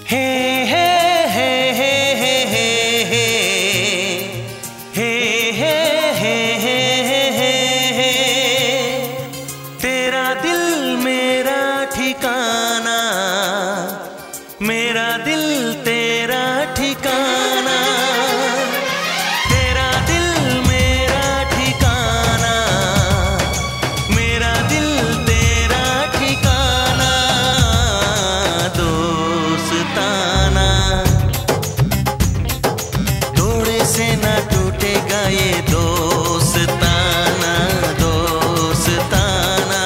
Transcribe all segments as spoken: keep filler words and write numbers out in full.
हे हे हे हे हे हे हे हे हे हे हे हे तेरा दिल मेरा ठिकाना, मेरा दिल तेरा ठिकाना, तेरा दिल मेरा ठिकाना, मेरा दिल तेरा ठिकाना, दोस्ताना। तोड़े से ना टूटेगा ये दोस्ताना, दोस्ताना।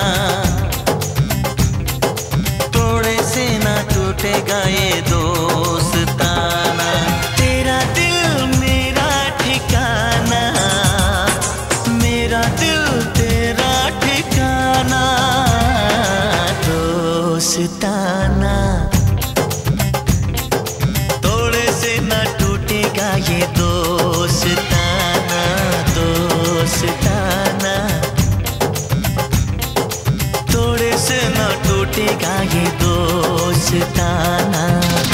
तोड़े से ना टूटेगा ये दोस्ताना। तेरा दिल मेरा ठिकाना, मेरा दिल तेरा ठिकाना, दोस्ताना। तोड़े से ना टूटेगा ये दोस्ताना, दोस्ताना। तोड़े से ना टूटेगा ये दोस्ताना।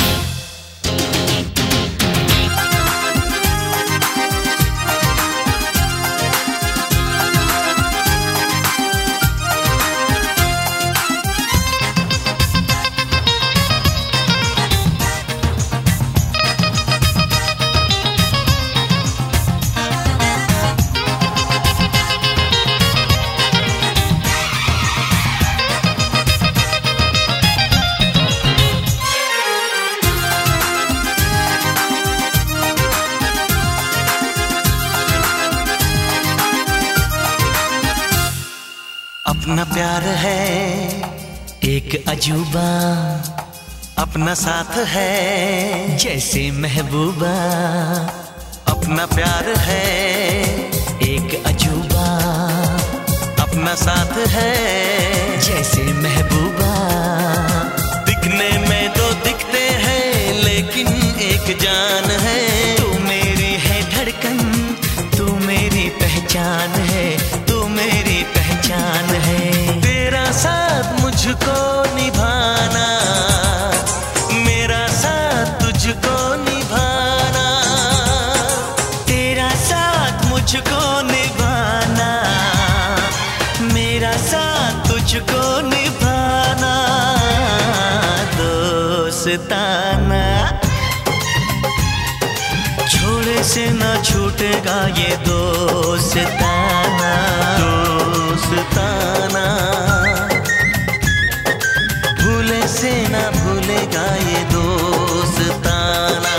अपना प्यार है एक अजूबा, अपना साथ है जैसे महबूबा। अपना प्यार है एक अजूबा, अपना साथ है जैसे महबूबा। दिखने में तो दिखते हैं लेकिन एक जान है। तू मेरी है धड़कन, तू मेरी पहचान है, तू मेरी पहचान है। तेरा साथ मुझको निभाना, मेरा साथ तुझको निभाना। तेरा साथ मुझको निभाना, मेरा साथ तुझको निभाना, दोस्ताना। छोड़े से ना छूटेगा ये दोस्ताना, दोस्ताना। भूले से ना भूलेगा ये दोस्ताना।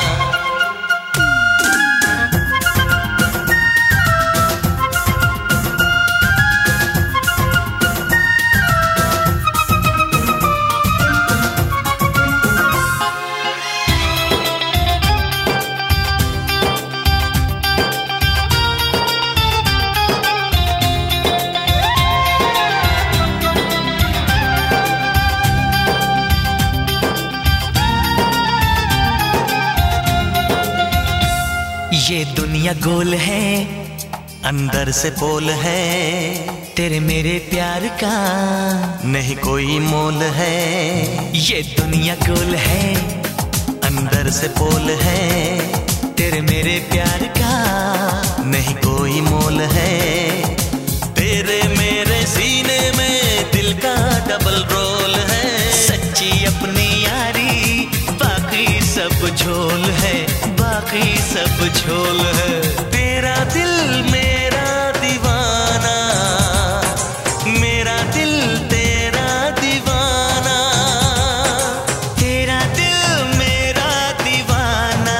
ये दुनिया गोल है, अंदर से पोल है। तेरे मेरे प्यार का नहीं कोई मोल है। ये दुनिया गोल है, अंदर से पोल है। तेरे मेरे प्यार का नहीं कोई मोल है। तेरे मेरे सीने में दिल का डबल रोल है। सच्ची अपनी यारी बाकी सब झोल है, बाकी सब झोल है। तेरा दिल मेरा दीवाना, मेरा दिल तेरा दीवाना। तेरा दिल मेरा दीवाना,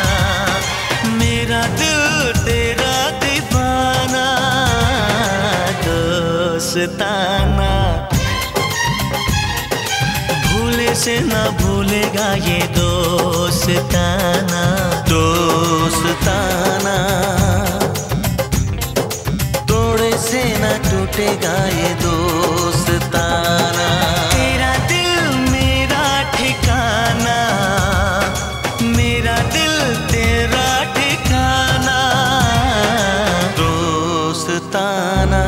मेरा दिल तेरा दीवाना, दोस्ताना। भूले से ना भूलेगा ये दोस्ताना, दोस्ताना। तोड़े से ना टूटेगा ये दोस्ताना। तेरा दिल मेरा ठिकाना, मेरा दिल तेरा ठिकाना, दोस्ताना।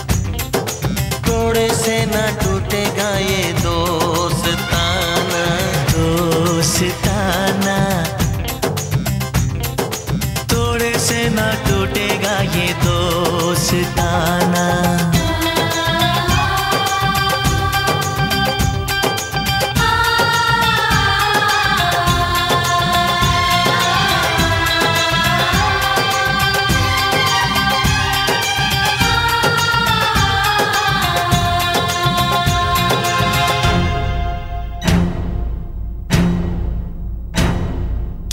तोड़े से ना टूटेगा ये दोस्ताना।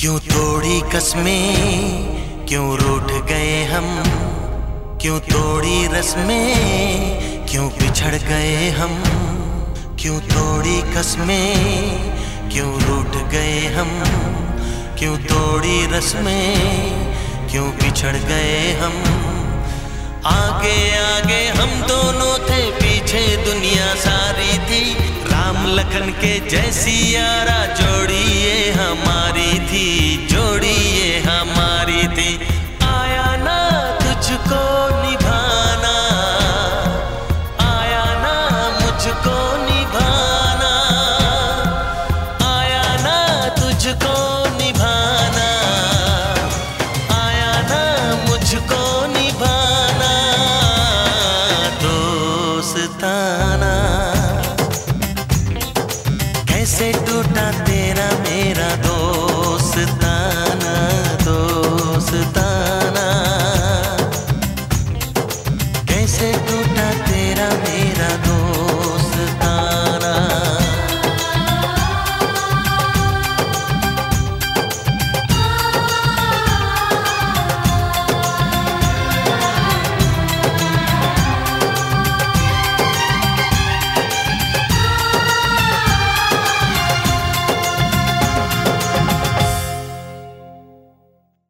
क्यों तोड़ी कसमें, क्यों रूठ गए हम, क्यों तोड़ी रस्में, क्यों बिछड़ गए हम। क्यों तोड़ी कसमें, क्यों रूठ गए हम, क्यों तोड़ी रस्में, क्यों बिछड़ गए हम। आगे आगे हम दोनों थे, पीछे दुनिया सारी थी। राम लखन के जैसी यारा जोड़ी ये हमारी थी।